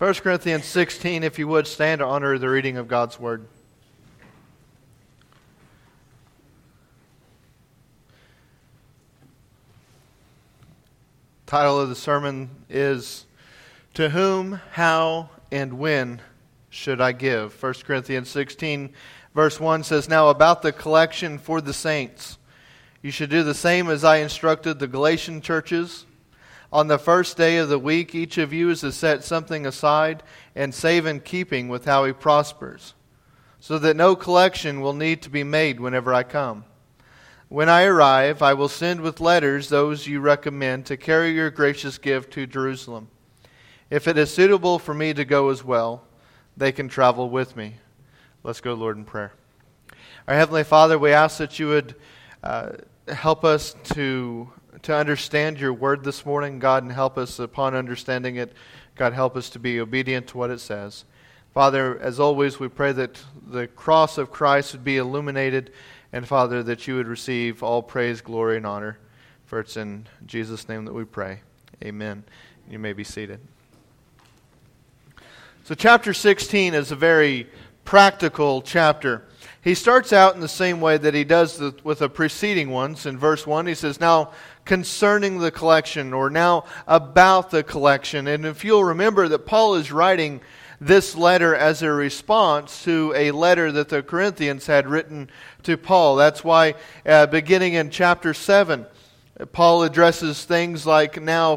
1 Corinthians 16, if you would, stand to honor the reading of God's Word. The title of the sermon is, To Whom, How, and When Should I Give? 1 Corinthians 16, verse 1 says, Now about the collection for the saints, you should do the same as I instructed the Galatian churches. On the first day of the week, each of you is to set something aside and save in keeping with how he prospers, so that no collection will need to be made whenever I come. When I arrive, I will send with letters those you recommend to carry your gracious gift to Jerusalem. If it is suitable for me to go as well, they can travel with me. Let's go, Lord, in prayer. Our Heavenly Father, we ask that you would help us to understand your word this morning, God, and help us upon understanding it. God, help us to be obedient to what it says. Father, as always, we pray that the cross of Christ would be illuminated, and Father, that you would receive all praise, glory, and honor. For it's in Jesus' name that we pray. Amen. You may be seated. So chapter 16 is a very practical chapter. He starts out in the same way that he does with the preceding ones. In verse 1, he says, Now concerning the collection, or now about the collection. And if you'll remember that Paul is writing this letter as a response to a letter that the Corinthians had written to Paul. That's why beginning in chapter 7, Paul addresses things like now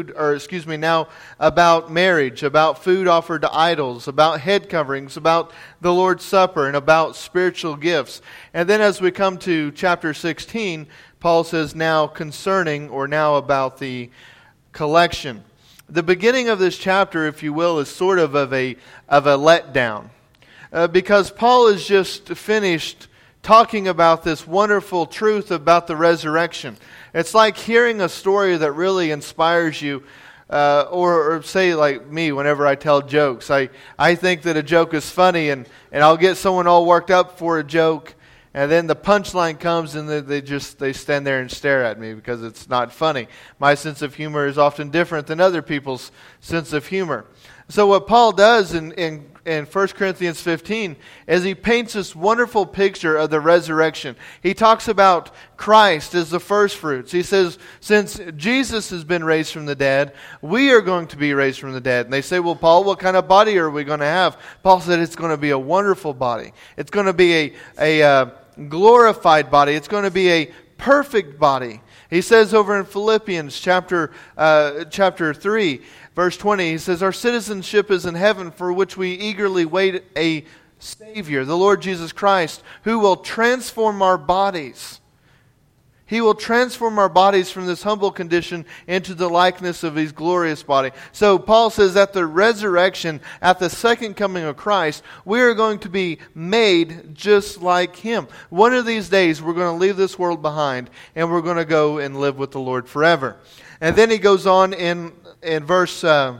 about marriage, about food offered to idols, about head coverings, about the Lord's Supper, and about spiritual gifts. And then as we come to chapter 16, Paul says now concerning, or now about the collection. The beginning of this chapter, if you will, is sort of a letdown. Because Paul has just finished talking about this wonderful truth about the resurrection. It's like hearing a story that really inspires you, or say like me, whenever I tell jokes. I think that a joke is funny, and I'll get someone all worked up for a joke, and then the punchline comes, and they stand there and stare at me because it's not funny. My sense of humor is often different than other people's sense of humor. So what Paul does in 1 Corinthians 15 is he paints this wonderful picture of the resurrection. He talks about Christ as the first fruits. He says, since Jesus has been raised from the dead, we are going to be raised from the dead. And they say, well, Paul, what kind of body are we going to have? Paul said it's going to be a wonderful body. It's going to be a glorified body. It's going to be a perfect body. He says over in Philippians chapter 3, verse 20, he says, Our citizenship is in heaven, for which we eagerly wait a Savior, the Lord Jesus Christ, who will transform our bodies. He will transform our bodies from this humble condition into the likeness of His glorious body. So Paul says at the resurrection, at the second coming of Christ, we are going to be made just like Him. One of these days we're going to leave this world behind, and we're going to go and live with the Lord forever. And then he goes on in verse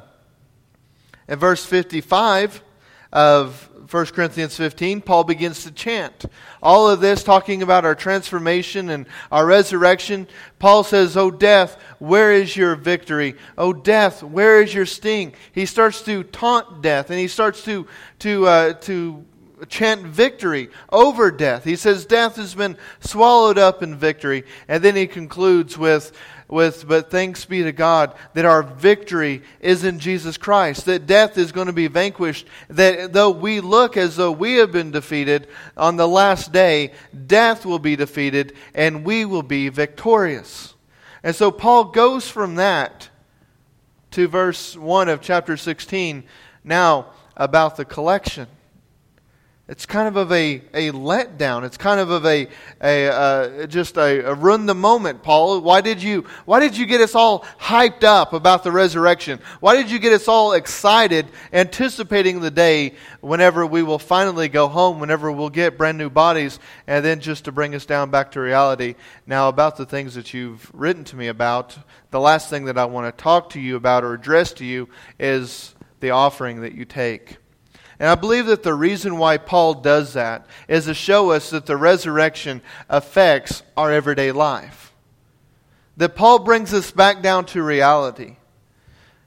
55 of 1 Corinthians 15, Paul begins to chant. All of this talking about our transformation and our resurrection. Paul says, O death, where is your victory? O death, where is your sting? He starts to taunt death, and he starts to chant victory over death. He says death has been swallowed up in victory. And then he concludes with but thanks be to God that our victory is in Jesus Christ, that death is going to be vanquished, that though we look as though we have been defeated, on the last day, death will be defeated and we will be victorious. And so Paul goes from that to verse 1 of chapter 16, now about the collection. It's kind of a letdown. It's kind of just a ruin the moment, Paul. Why did you get us all hyped up about the resurrection? Why did you get us all excited, anticipating the day whenever we will finally go home, whenever we'll get brand new bodies, and then just to bring us down back to reality? Now, about the things that you've written to me about, the last thing that I want to talk to you about or address to you is the offering that you take. And I believe that the reason why Paul does that is to show us that the resurrection affects our everyday life. That Paul brings us back down to reality.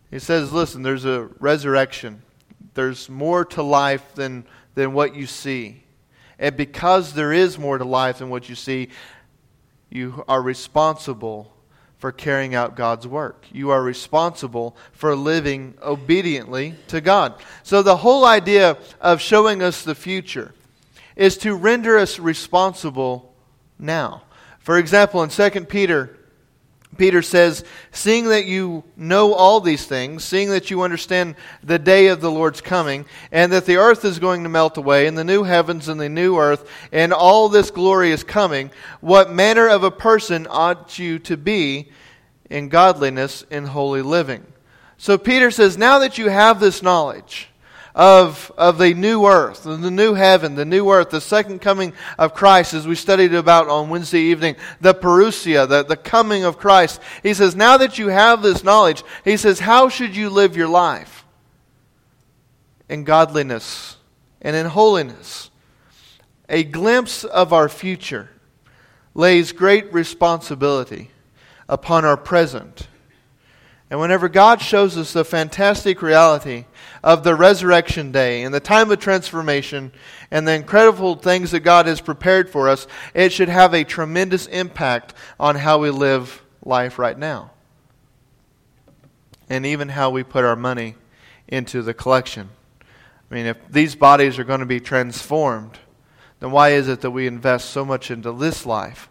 He says, listen, there's a resurrection. There's more to life than what you see. And because there is more to life than what you see, you are responsible for carrying out God's work. You are responsible for living obediently to God. So the whole idea of showing us the future is to render us responsible now. For example, in 2 Peter, Peter says, seeing that you know all these things, seeing that you understand the day of the Lord's coming, and that the earth is going to melt away, and the new heavens and the new earth, and all this glory is coming, what manner of a person ought you to be in godliness and holy living? So Peter says, now that you have this knowledge of the new earth, the new heaven, the new earth, the second coming of Christ, as we studied about on Wednesday evening, the parousia, the coming of Christ. He says, now that you have this knowledge, he says, how should you live your life? In godliness and in holiness. A glimpse of our future lays great responsibility upon our present. And whenever God shows us the fantastic reality of the resurrection day and the time of transformation and the incredible things that God has prepared for us, it should have a tremendous impact on how we live life right now. And even how we put our money into the collection. I mean, if these bodies are going to be transformed, then why is it that we invest so much into this life?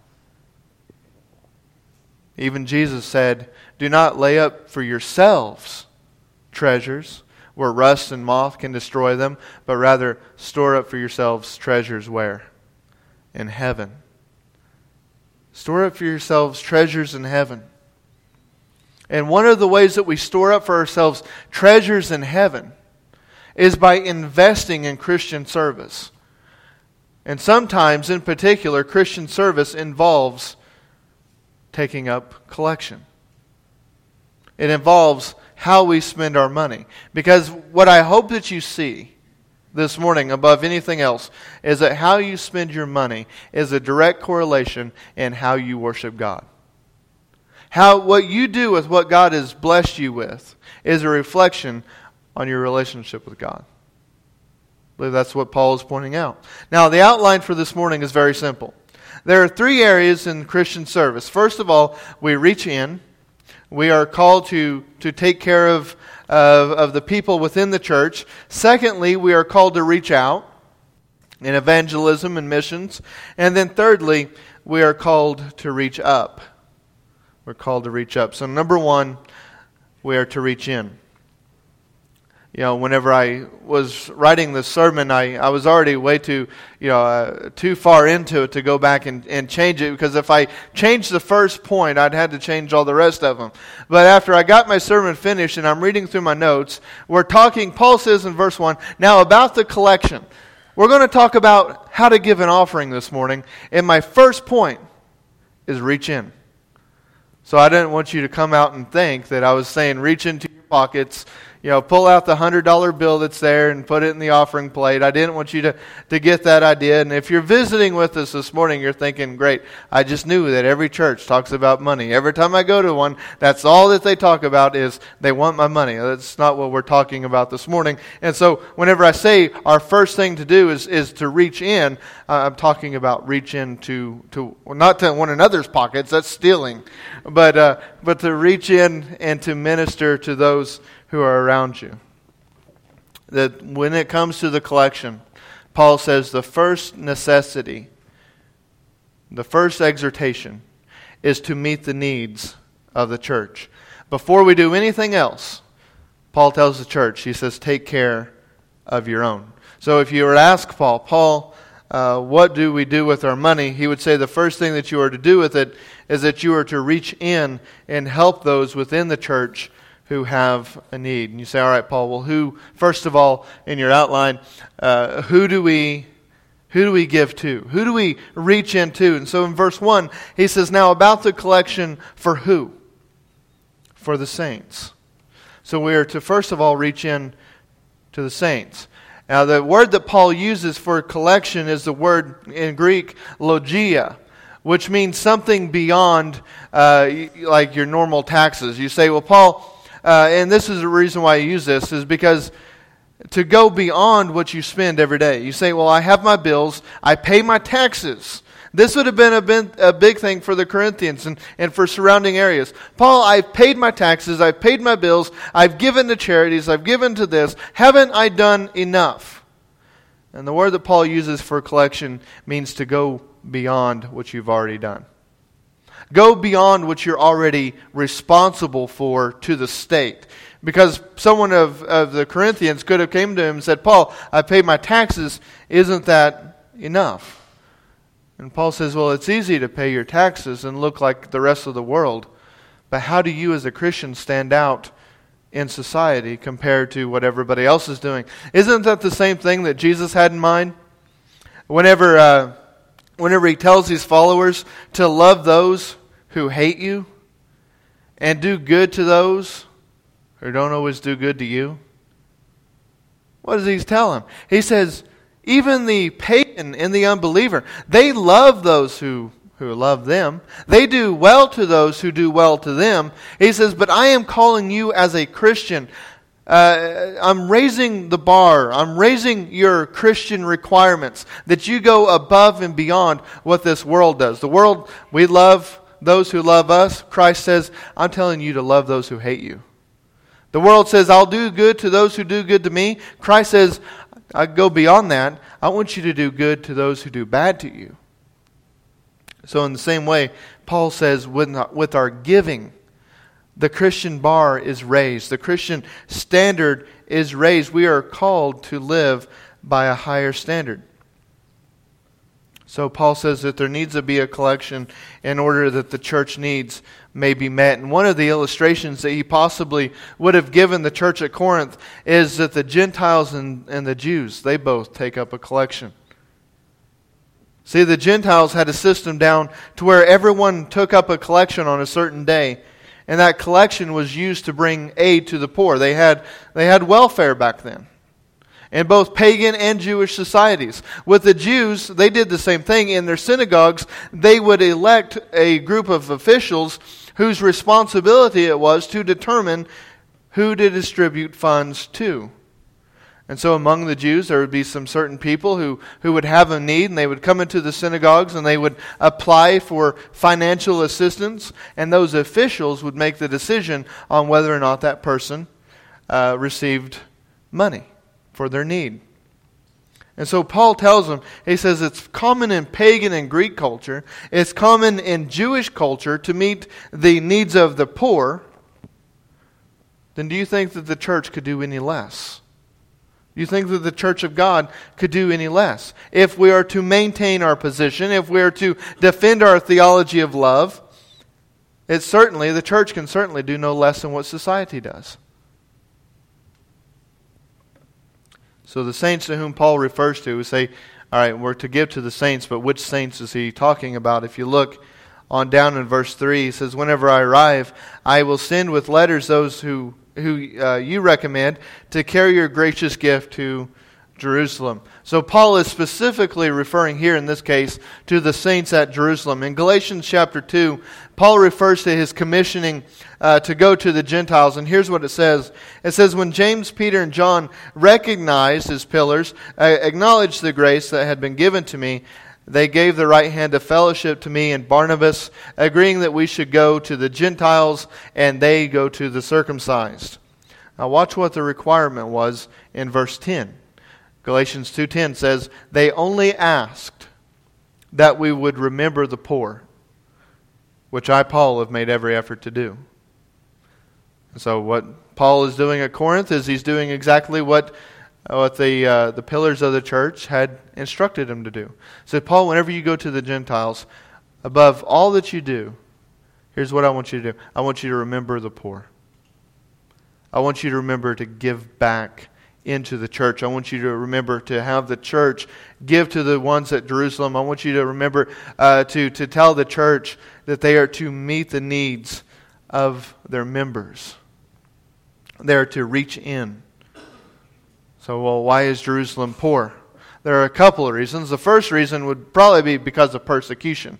Even Jesus said, do not lay up for yourselves treasures where rust and moth can destroy them, but rather store up for yourselves treasures where? In heaven. Store up for yourselves treasures in heaven. And one of the ways that we store up for ourselves treasures in heaven is by investing in Christian service. And sometimes, in particular, Christian service involves taking up collection. It involves how we spend our money. Because what I hope that you see this morning above anything else is that how you spend your money is a direct correlation in how you worship God. What you do with what God has blessed you with is a reflection on your relationship with God. I believe that's what Paul is pointing out. Now, the outline for this morning is very simple. There are three areas in Christian service. First of all, we reach in. We are called to take care of the people within the church. Secondly, we are called to reach out in evangelism and missions. And then thirdly, we are called to reach up. We're called to reach up. So number one, we are to reach in. You know, whenever I was writing this sermon, I was already way too far into it to go back and change it, because if I changed the first point, I'd had to change all the rest of them. But after I got my sermon finished and I'm reading through my notes, Paul says in verse 1, now about the collection. We're going to talk about how to give an offering this morning, and my first point is reach in. So I didn't want you to come out and think that I was saying reach into your pockets, pull out the $100 bill that's there and put it in the offering plate. I didn't want you to get that idea. And if you're visiting with us this morning, you're thinking, great, I just knew that every church talks about money. Every time I go to one, that's all that they talk about is they want my money. That's not what we're talking about this morning. And so whenever I say our first thing to do is to reach in, I'm talking about reach in not to one another's pockets, that's stealing, but to reach in and to minister to those who are around you. That when it comes to the collection, Paul says the first necessity, the first exhortation is to meet the needs of the church. Before we do anything else, Paul tells the church, he says, take care of your own. So if you were to ask Paul, what do we do with our money? He would say the first thing that you are to do with it is that you are to reach in and help those within the church who have a need. And you say, all right, Paul, well, who, first of all, in your outline, who do we give to? Who do we reach into? And so in verse 1, he says, now about the collection for who? For the saints. So we are to, first of all, reach in to the saints. Now, the word that Paul uses for collection is the word in Greek, logia, which means something beyond like your normal taxes. You say, well, Paul, and this is the reason why I use this, is because to go beyond what you spend every day. You say, well, I have my bills, I pay my taxes. This would have been a big thing for the Corinthians and for surrounding areas. Paul, I've paid my taxes, I've paid my bills, I've given to charities, I've given to this. Haven't I done enough? And the word that Paul uses for collection means to go beyond what you've already done. Go beyond what you're already responsible for to the state. Because someone of the Corinthians could have came to him and said, Paul, I paid my taxes, isn't that enough? And Paul says, well, it's easy to pay your taxes and look like the rest of the world. But how do you as a Christian stand out in society compared to what everybody else is doing? Isn't that the same thing that Jesus had in mind? Whenever he tells his followers to love those who hate you and do good to those who don't always do good to you. What does he tell them? He says, even the pagan and the unbeliever, they love those who love them. They do well to those who do well to them. He says, but I am calling you as a Christian. I'm raising the bar. I'm raising your Christian requirements, that you go above and beyond what this world does. The world, we love those who love us. Christ says, I'm telling you to love those who hate you. The world says, I'll do good to those who do good to me. Christ says, I go beyond that. I want you to do good to those who do bad to you. So in the same way, Paul says, with our giving, the Christian bar is raised. The Christian standard is raised. We are called to live by a higher standard. So Paul says that there needs to be a collection in order that the church needs may be met. And one of the illustrations that he possibly would have given the church at Corinth is that the Gentiles and the Jews, they both take up a collection. See, the Gentiles had a system down to where everyone took up a collection on a certain day. And that collection was used to bring aid to the poor. They had welfare back then. In both pagan and Jewish societies. With the Jews, they did the same thing. In their synagogues, they would elect a group of officials whose responsibility it was to determine who to distribute funds to. And so among the Jews, there would be some certain people who would have a need, and they would come into the synagogues and they would apply for financial assistance, and those officials would make the decision on whether or not that person received money for their need. And so Paul tells them, he says it's common in pagan and Greek culture, it's common in Jewish culture to meet the needs of the poor. Then do you think that the church could do any less? Do you think that the church of God could do any less? If we are to maintain our position, if we are to defend our theology of love, the church can certainly do no less than what society does. So the saints to whom Paul refers to say, all right, we're to give to the saints, but which saints is he talking about? If you look on down in verse 3, he says, whenever I arrive, I will send with letters those who you recommend to carry your gracious gift to Jerusalem. So Paul is specifically referring here in this case to the saints at Jerusalem. In Galatians chapter 2, Paul refers to his commissioning to go to the Gentiles. And here's what it says. It says, when James, Peter, and John recognized as pillars, acknowledged the grace that had been given to me, they gave the right hand of fellowship to me and Barnabas, agreeing that we should go to the Gentiles and they go to the circumcised. Now watch what the requirement was in verse 10. Galatians 2:10 says, they only asked that we would remember the poor, which I, Paul, have made every effort to do. And so what Paul is doing at Corinth is he's doing exactly what the pillars of the church had instructed him to do. So Paul, whenever you go to the Gentiles, above all that you do, here's what I want you to do. I want you to remember the poor. I want you to remember to give back into the church. I want you to remember to have the church give to the ones at Jerusalem. I want you to remember to tell the church that they are to meet the needs of their members. They are to reach in. So, well, why is Jerusalem poor? There are a couple of reasons. The first reason would probably be because of persecution.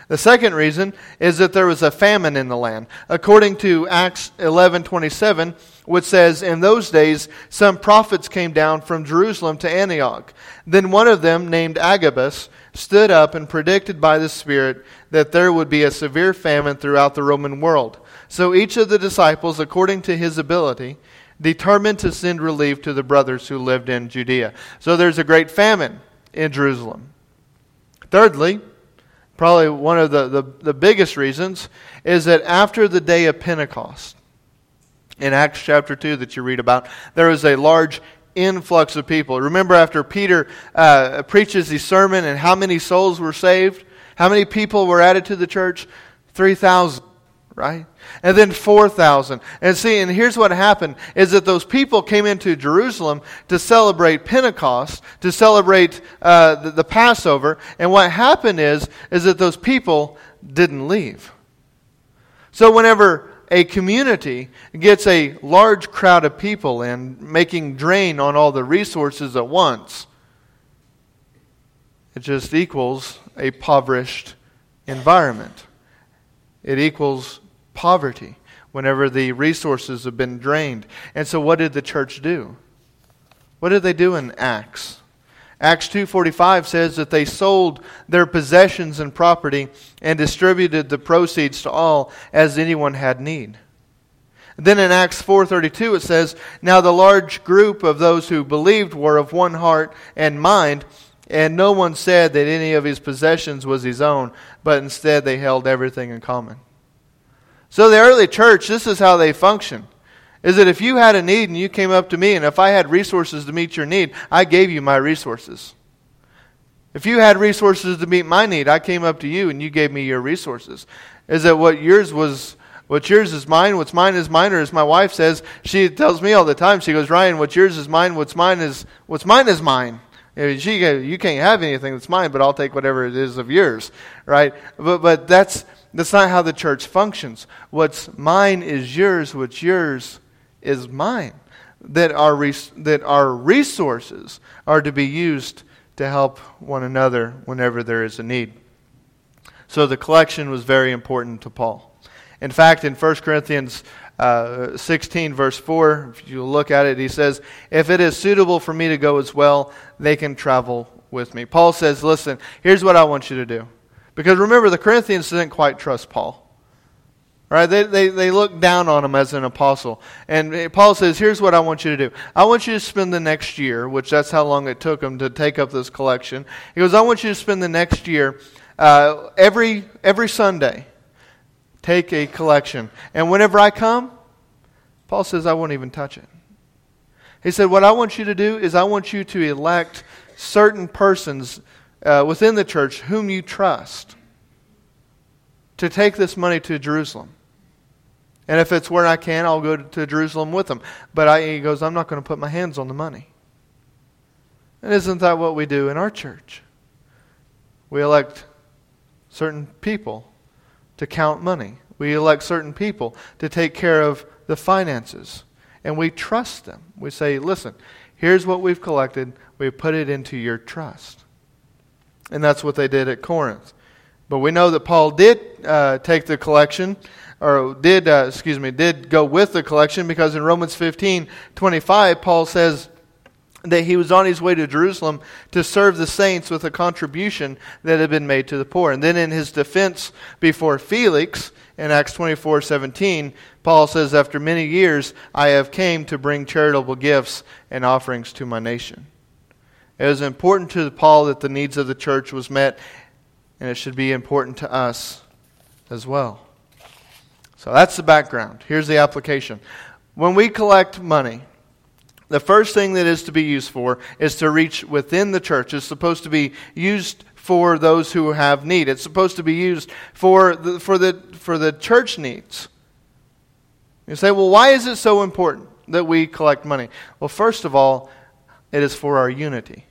The second reason is that there was a famine in the land. According to Acts 11:27, which says, "In those days some prophets came down from Jerusalem to Antioch. Then one of them, named Agabus, stood up and predicted by the Spirit that there would be a severe famine throughout the Roman world. So each of the disciples, according to his ability, determined to send relief to the brothers who lived in Judea." So there's a great famine in Jerusalem. Thirdly, probably one of the biggest reasons, is that after the day of Pentecost, in Acts chapter 2 that you read about, there was a large influx of people. Remember after Peter preaches the sermon and how many souls were saved? How many people were added to the church? 3,000, right? And then 4,000. And here's what happened, is that those people came into Jerusalem to celebrate Pentecost, to celebrate the Passover. And what happened is that those people didn't leave. So whenever a community gets a large crowd of people in, making drain on all the resources at once, it just equals a impoverished environment. It equals poverty whenever the resources have been drained. And so what did the church do? What did they do in Acts? Acts 2:45 says that they sold their possessions and property and distributed the proceeds to all as anyone had need. Then in Acts 4:32 it says, "Now the large group of those who believed were of one heart and mind, and no one said that any of his possessions was his own, but instead they held everything in common." So the early church, this is how they functioned. Is that if you had a need and you came up to me, and if I had resources to meet your need, I gave you my resources. If you had resources to meet my need, I came up to you and you gave me your resources. Is that what's yours is mine, what's mine is mine, or as my wife says, she tells me all the time, she goes, "Ryan, what's yours is mine, what's mine is mine." You can't have anything that's mine, but I'll take whatever it is of yours, right? But that's not how the church functions. What's mine is yours, what's yours is mine. That our resources are to be used to help one another whenever there is a need. So the collection was very important to Paul. In fact, in 1 Corinthians 16 verse 4, if you look at it, he says, "If it is suitable for me to go as well, they can travel with me." Paul says, listen, here's what I want you to do. Because remember, the Corinthians didn't quite trust Paul. Right? They looked down on him as an apostle. And Paul says, here's what I want you to do. I want you to spend the next year, which that's how long it took him to take up this collection. He goes, I want you to spend the next year, every Sunday, take a collection. And whenever I come, Paul says, I won't even touch it. He said, what I want you to do is I want you to elect certain persons within the church whom you trust to take this money to Jerusalem. And if it's where I can, I'll go to Jerusalem with them. But he goes, I'm not going to put my hands on the money. And isn't that what we do in our church? We elect certain people to count money. We elect certain people to take care of the finances. And we trust them. We say, listen, here's what we've collected. We put it into your trust. And that's what they did at Corinth. But we know that Paul did take the collection, or did go with the collection, because in Romans 15:25, Paul says that he was on his way to Jerusalem to serve the saints with a contribution that had been made to the poor. And then in his defense before Felix, in Acts 24:17, Paul says, after many years, I have came to bring charitable gifts and offerings to my nation. It was important to Paul that the needs of the church was met, and it should be important to us as well. So that's the background. Here's the application. When we collect money, the first thing that is to be used for is to reach within the church. It's supposed to be used for those who have need. It's supposed to be used for the church needs. You say, well, why is it so important that we collect money? Well, first of all, it is for our unity.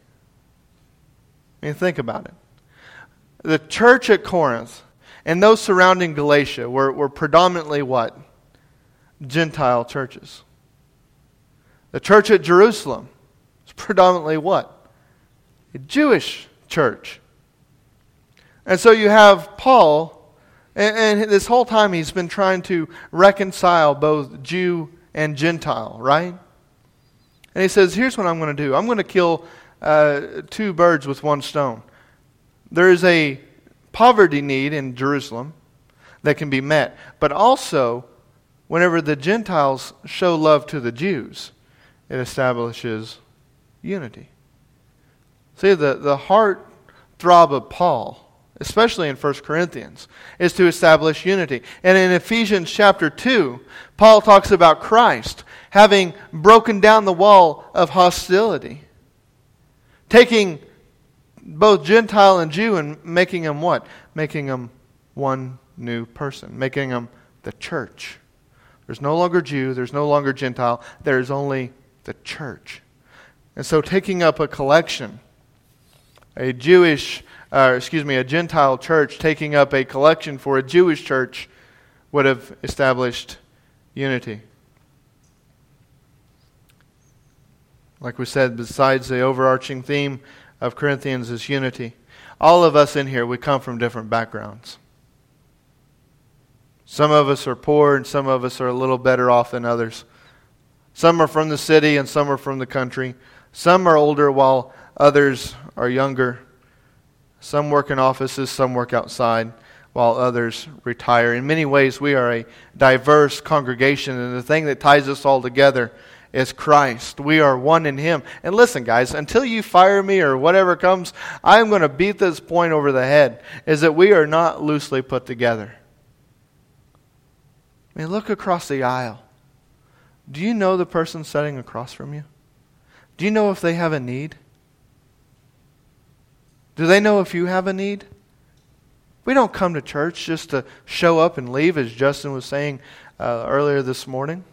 I mean, think about it. The church at Corinth and those surrounding Galatia were predominantly what? Gentile churches. The church at Jerusalem is predominantly what? A Jewish church. And so you have Paul, and this whole time he's been trying to reconcile both Jew and Gentile, right? And he says, here's what I'm going to do. I'm going to kill two birds with one stone. There is a poverty need in Jerusalem that can be met. But also, whenever the Gentiles show love to the Jews, it establishes unity. See, the heart throb of Paul, especially in 1 Corinthians, is to establish unity. And in Ephesians chapter 2, Paul talks about Christ having broken down the wall of hostility, taking both Gentile and Jew and making them what? Making them one new person, making them the church. There's no longer Jew, there's no longer Gentile, there is only the church. And so taking up a collection, a Gentile church taking up a collection for a Jewish church would have established unity. Like we said, besides the overarching theme of Corinthians is unity. All of us in here, we come from different backgrounds. Some of us are poor and some of us are a little better off than others. Some are from the city and some are from the country. Some are older while others are younger. Some work in offices, some work outside, while others retire. In many ways, we are a diverse congregation, and the thing that ties us all together is Christ. We are one in Him. And listen, guys, until you fire me or whatever comes, I'm going to beat this point over the head, is that we are not loosely put together. I mean, look across the aisle. Do you know the person sitting across from you? Do you know if they have a need? Do they know if you have a need? We don't come to church just to show up and leave, as Justin was saying earlier this morning.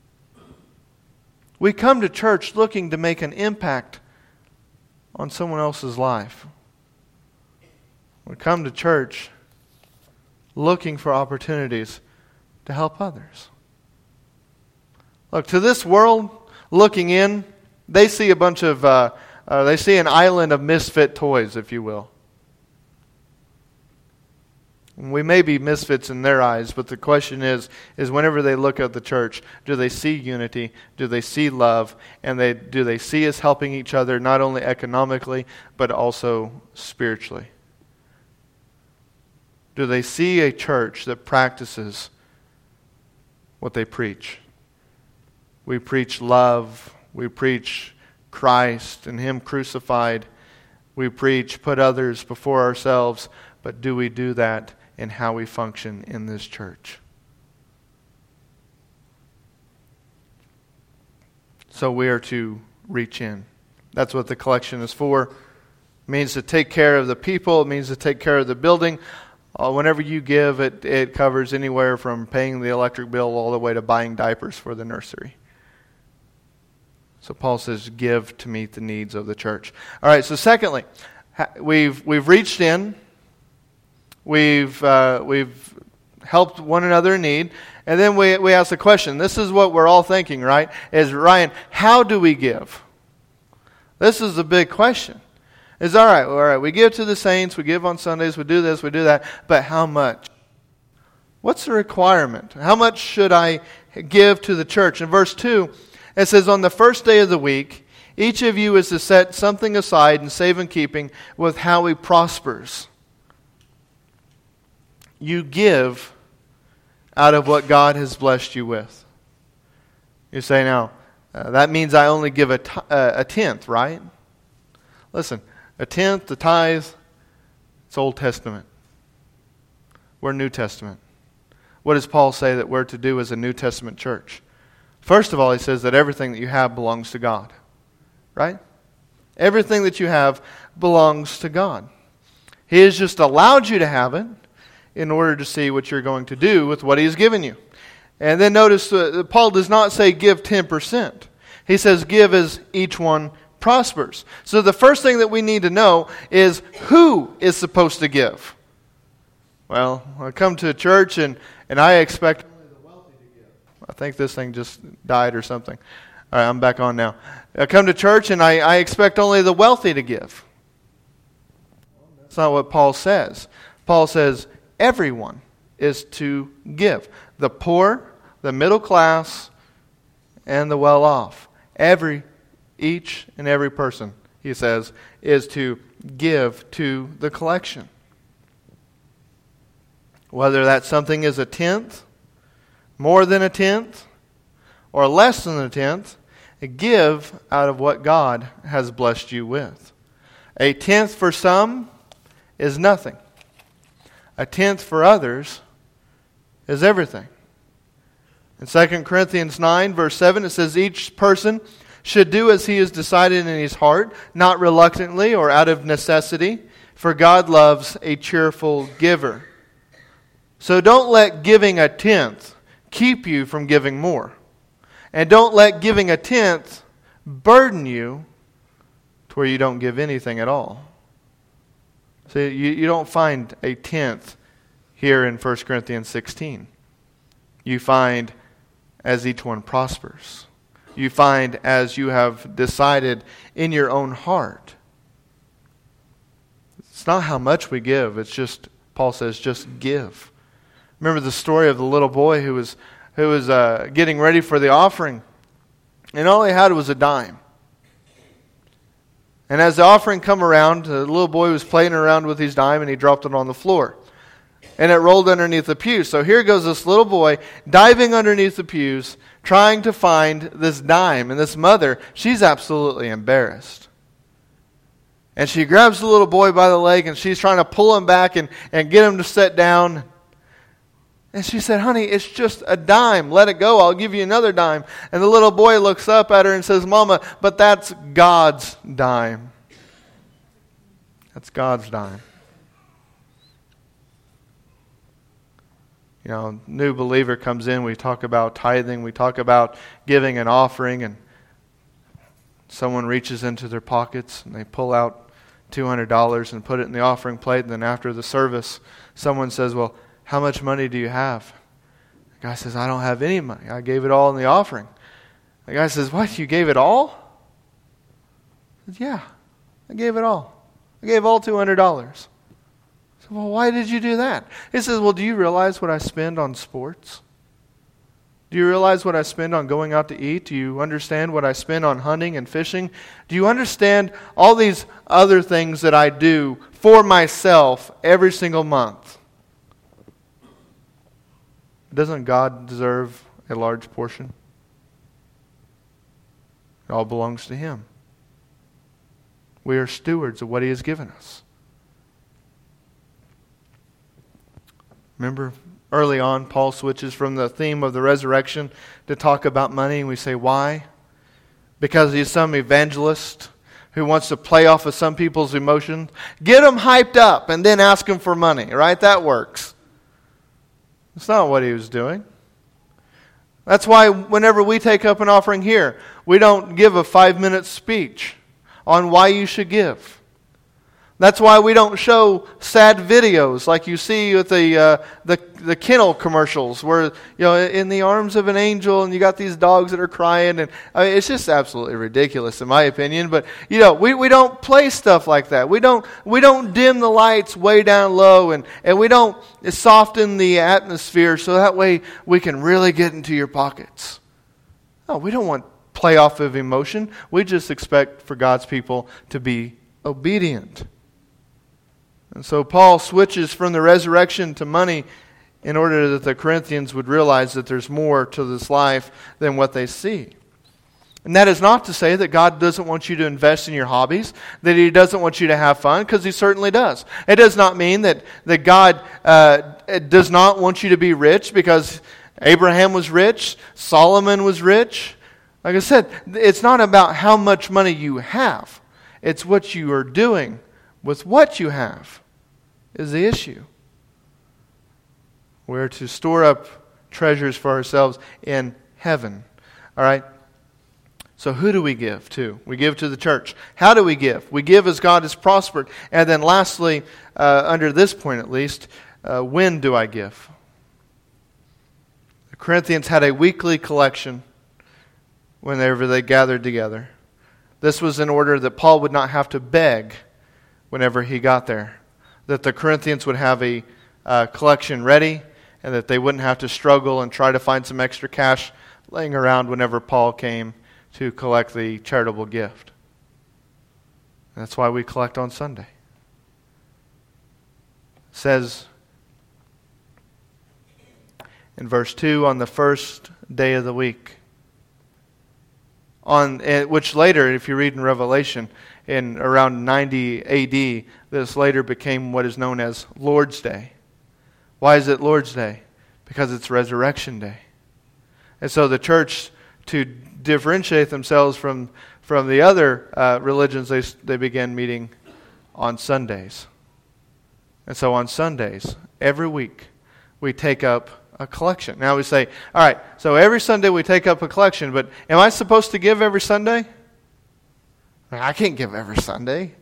We come to church looking to make an impact on someone else's life. We come to church looking for opportunities to help others. Look, to this world, looking in, they see a bunch of, they see an island of misfit toys, if you will. We may be misfits in their eyes, but the question is whenever they look at the church, do they see unity? Do they see love? And do they see us helping each other not only economically, but also spiritually? Do they see a church that practices what they preach? We preach love. We preach Christ and Him crucified. We preach put others before ourselves. But do we do that in how we function in this church? So we are to reach in. That's what the collection is for. It means to take care of the people. It means to take care of the building. Whenever you give, it covers anywhere from paying the electric bill all the way to buying diapers for the nursery. So Paul says, give to meet the needs of the church. All right, so secondly, we've reached in. We've helped one another in need. And then we ask the question. This is what we're all thinking, right? Is, Ryan, how do we give? This is the big question. It's all right, we give to the saints, we give on Sundays, we do this, we do that, but how much? What's the requirement? How much should I give to the church? In verse 2, it says, on the first day of the week, each of you is to set something aside and save in keeping with how he prospers. You give out of what God has blessed you with. You say, now, that means I only give a tenth, right? Listen, a tenth, the tithe, it's Old Testament. We're New Testament. What does Paul say that we're to do as a New Testament church? First of all, he says that everything that you have belongs to God. Right? Everything that you have belongs to God. He has just allowed you to have it in order to see what you're going to do with what He has given you. And then notice Paul does not say give 10%. He says give as each one prospers. So the first thing that we need to know is who is supposed to give. Well, I come to a church and I expect only the wealthy to give. I think this thing just died or something. All right, I'm back on now. I come to church and I expect only the wealthy to give. Well, That's not what Paul says. Paul says everyone is to give. The poor, the middle class, and the well-off. Each and every person, he says, is to give to the collection. Whether that something is a tenth, more than a tenth, or less than a tenth, give out of what God has blessed you with. A tenth for some is nothing. A tenth for others is everything. In 2 Corinthians 9, verse 7, it says, each person should do as he has decided in his heart, not reluctantly or out of necessity, for God loves a cheerful giver. So don't let giving a tenth keep you from giving more. And don't let giving a tenth burden you to where you don't give anything at all. See, you don't find a tenth here in 1 Corinthians 16. You find as each one prospers. You find as you have decided in your own heart. It's not how much we give. It's just, Paul says, just give. Remember the story of the little boy who was getting ready for the offering, and all he had was a dime. And as the offering come around, the little boy was playing around with his dime, and he dropped it on the floor. And it rolled underneath the pews. So here goes this little boy diving underneath the pews, trying to find this dime. And this mother, she's absolutely embarrassed. And she grabs the little boy by the leg, and she's trying to pull him back and get him to sit down. And she said, honey, it's just a dime. Let it go. I'll give you another dime. And the little boy looks up at her and says, Mama, but that's God's dime. That's God's dime. You know, new believer comes in, we talk about tithing, we talk about giving an offering, and someone reaches into their pockets and they pull out $200 and put it in the offering plate, and then after the service, someone says, well, how much money do you have? The guy says, I don't have any money. I gave it all in the offering. The guy says, what, you gave it all? He says, yeah, I gave it all. I gave all $200. Well, why did you do that? He says, well, do you realize what I spend on sports? Do you realize what I spend on going out to eat? Do you understand what I spend on hunting and fishing? Do you understand all these other things that I do for myself every single month? Doesn't God deserve a large portion? It all belongs to Him. We are stewards of what He has given us. Remember, early on, Paul switches from the theme of the resurrection to talk about money, and we say, why? Because he's some evangelist who wants to play off of some people's emotions. Get them hyped up and then ask them for money, right? That works. That's not what he was doing. That's why whenever we take up an offering here, we don't give a 5-minute speech on why you should give. That's why we don't show sad videos like you see with the kennel commercials where, you know, in the arms of an angel, and you got these dogs that are crying, and I mean, it's just absolutely ridiculous in my opinion. But you know, we don't play stuff like that. We don't dim the lights way down low, and we don't soften the atmosphere so that way we can really get into your pockets. No, we don't want play off of emotion. We just expect for God's people to be obedient. And so Paul switches from the resurrection to money in order that the Corinthians would realize that there's more to this life than what they see. And that is not to say that God doesn't want you to invest in your hobbies, that He doesn't want you to have fun, because He certainly does. It does not mean that God does not want you to be rich, because Abraham was rich, Solomon was rich. Like I said, it's not about how much money you have. It's what you are doing with what you have is the issue. We're to store up treasures for ourselves in heaven. All right? So who do we give to? We give to the church. How do we give? We give as God has prospered. And then lastly, under this point at least, when do I give? The Corinthians had a weekly collection whenever they gathered together. This was in order that Paul would not have to beg whenever he got there. that the Corinthians would have a collection ready, and that they wouldn't have to struggle and try to find some extra cash laying around whenever Paul came to collect the charitable gift. That's why we collect on Sunday. It says in verse 2, on the first day of the week. Which later, if you read in Revelation, in around 90 AD, this later became what is known as Lord's Day. Why is it Lord's Day? Because it's Resurrection Day. And so the church, to differentiate themselves from the other religions, they began meeting on Sundays. And so on Sundays, every week, we take up a collection. Now we say, all right, so every Sunday we take up a collection, but am I supposed to give every Sunday? I can't give every Sunday.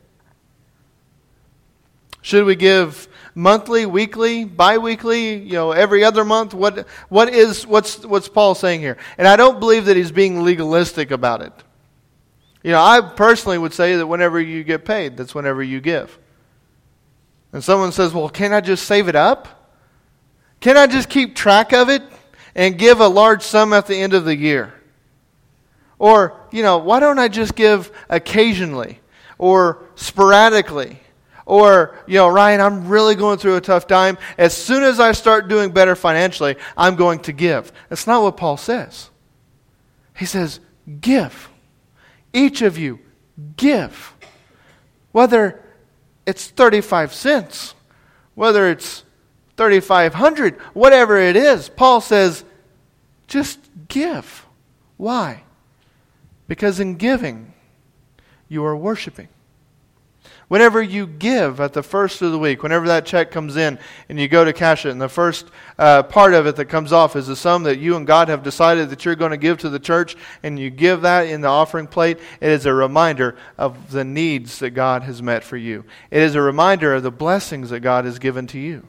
Should we give monthly, weekly, bi-weekly, every other month? What's Paul saying here? And I don't believe that he's being legalistic about it. I personally would say that whenever you get paid, that's whenever you give. And someone says, well, can't I just save it up? Can I just keep track of it and give a large sum at the end of the year? Or, why don't I just give occasionally or sporadically? Or, Ryan, I'm really going through a tough time. As soon as I start doing better financially, I'm going to give. That's not what Paul says. He says, give. Each of you, give. Whether it's 35 cents, whether it's 3,500, whatever it is, Paul says, just give. Why? Because in giving, you are worshiping. Whenever you give at the first of the week, whenever that check comes in and you go to cash it, and the first part of it that comes off is the sum that you and God have decided that you're going to give to the church, and you give that in the offering plate, it is a reminder of the needs that God has met for you. It is a reminder of the blessings that God has given to you.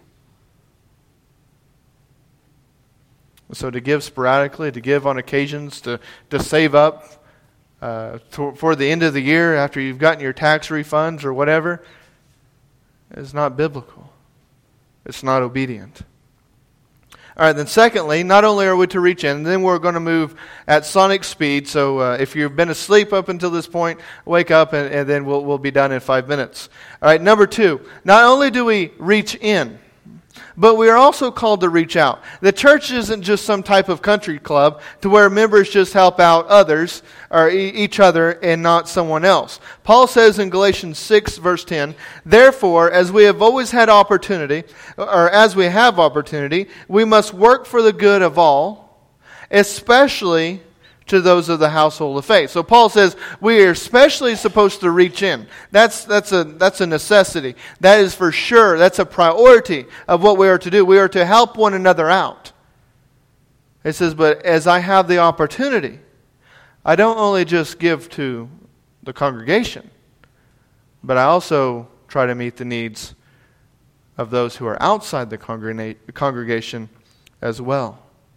So to give sporadically, to give on occasions, to save up for the end of the year after you've gotten your tax refunds or whatever, is not biblical. It's not obedient. All right, then secondly, not only are we to reach in, then we're going to move at sonic speed. So if you've been asleep up until this point, wake up and then we'll be done in 5 minutes. All right, number 2, not only do we reach in, but we are also called to reach out. The church isn't just some type of country club to where members just help out others or each other and not someone else. Paul says in Galatians 6 verse 10, therefore, as we have always had opportunity, or as we have opportunity, we must work for the good of all, especially to those of the household of faith. So Paul says we are especially supposed to reach in. That's a necessity. That is for sure. That's a priority of what we are to do. We are to help one another out. It says, but as I have the opportunity, I don't only just give to the congregation, but I also try to meet the needs of those who are outside the congregation as well.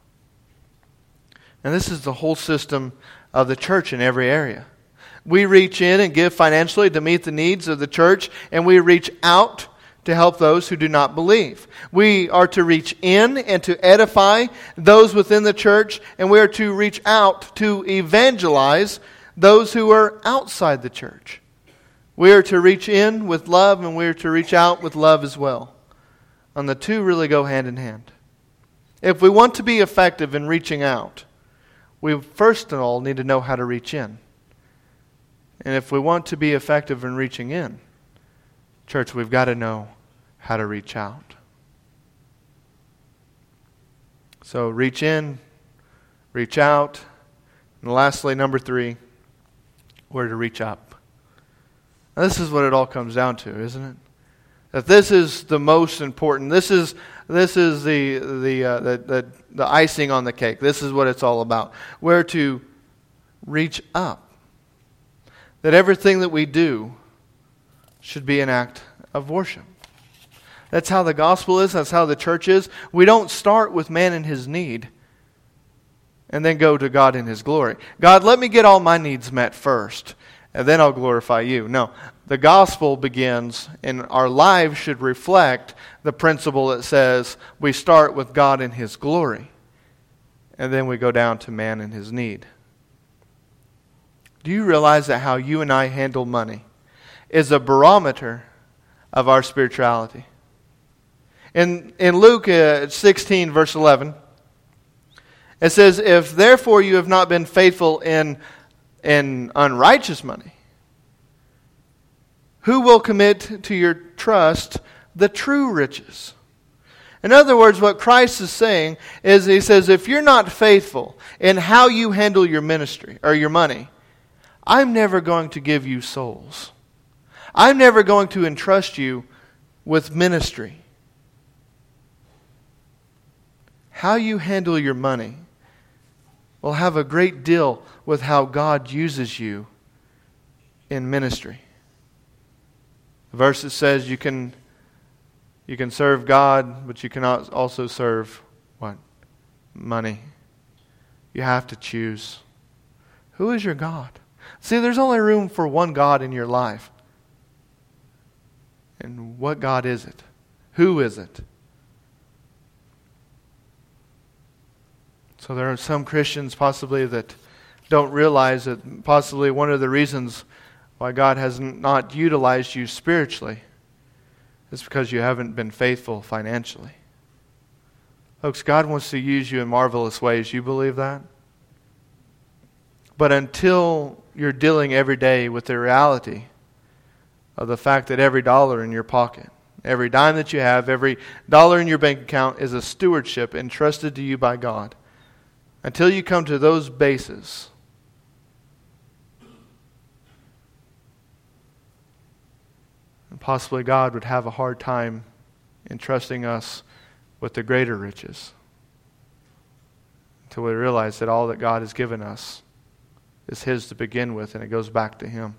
And this is the whole system of the church in every area. We reach in and give financially to meet the needs of the church, and we reach out to help those who do not believe. We are to reach in and to edify those within the church, and we are to reach out to evangelize those who are outside the church. We are to reach in with love, and we are to reach out with love as well. And the two really go hand in hand. If we want to be effective in reaching out, we first of all need to know how to reach in. And if we want to be effective in reaching in, church, we've got to know how to reach out. So reach in, reach out, and lastly, number 3, we're to reach up. Now, this is what it all comes down to, isn't it? That this is the most important. This is the icing on the cake. This is what it's all about. We're to reach up. That everything that we do should be an act of worship. That's how the gospel is. That's how the church is. We don't start with man in his need and then go to God in his glory. God, let me get all my needs met first, and then I'll glorify you. No, the gospel begins, and our lives should reflect the principle that says we start with God in His glory, and then we go down to man in his need. Do you realize that how you and I handle money is a barometer of our spirituality? In Luke 16, verse 11, it says, "If therefore you have not been faithful in unrighteous money, who will commit to your trust the true riches?" In other words, what Christ is saying is, He says, if you're not faithful in how you handle your ministry or your money, I'm never going to give you souls. I'm never going to entrust you with ministry. How you handle your money will have a great deal with how God uses you in ministry. The verse that says you can serve God, but you cannot also serve what? Money. You have to choose. Who is your God? See, there's only room for one God in your life. And what God is it? Who is it? So there are some Christians possibly that don't realize that possibly one of the reasons why God has not utilized you spiritually is because you haven't been faithful financially. Folks, God wants to use you in marvelous ways. You believe that? But until you're dealing every day with the reality of the fact that every dollar in your pocket, every dime that you have, every dollar in your bank account is a stewardship entrusted to you by God, until you come to those bases, and possibly God would have a hard time entrusting us with the greater riches, until we realize that all that God has given us is His to begin with, and it goes back to Him.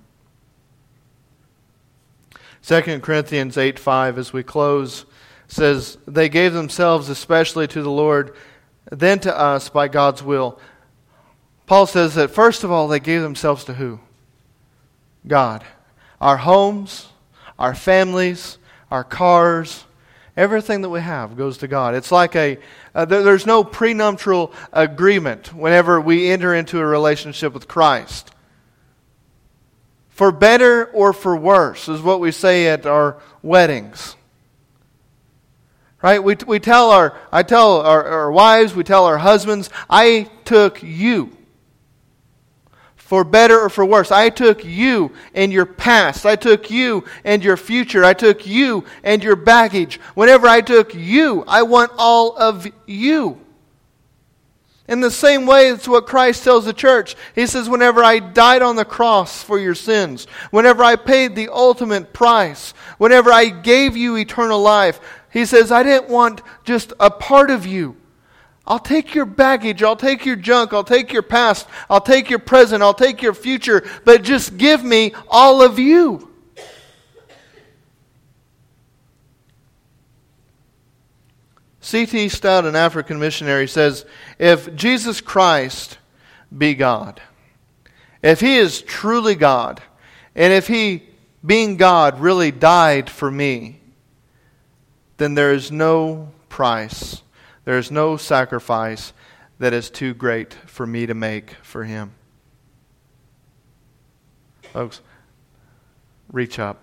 2 Corinthians 8:5, as we close, says, "They gave themselves especially to the Lord, then to us by God's will." Paul says that first of all, they gave themselves to who? God. Our homes, our families, our cars, everything that we have goes to God. It's like there's no prenuptial agreement whenever we enter into a relationship with Christ. For better or for worse is what we say at our weddings. Right? I tell our wives, we tell our husbands, I took you. For better or for worse. I took you and your past. I took you and your future. I took you and your baggage. Whenever I took you, I want all of you. In the same way, it's what Christ tells the church. He says, whenever I died on the cross for your sins, whenever I paid the ultimate price, whenever I gave you eternal life, He says, I didn't want just a part of you. I'll take your baggage, I'll take your junk, I'll take your past, I'll take your present, I'll take your future, but just give me all of you. C.T. Stout, an African missionary, says, if Jesus Christ be God, if He is truly God, and if He, being God, really died for me, then there is no price, there is no sacrifice that is too great for me to make for Him. Folks, reach up.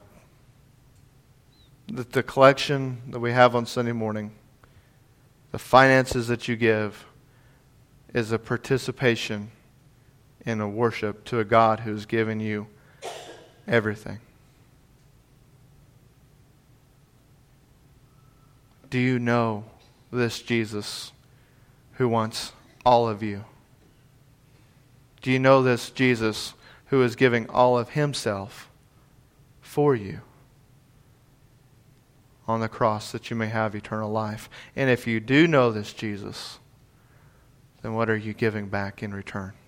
The collection that we have on Sunday morning, the finances that you give, is a participation in a worship to a God who's given you everything. Do you know this Jesus who wants all of you? Do you know this Jesus who is giving all of Himself for you on the cross that you may have eternal life? And if you do know this Jesus, then what are you giving back in return?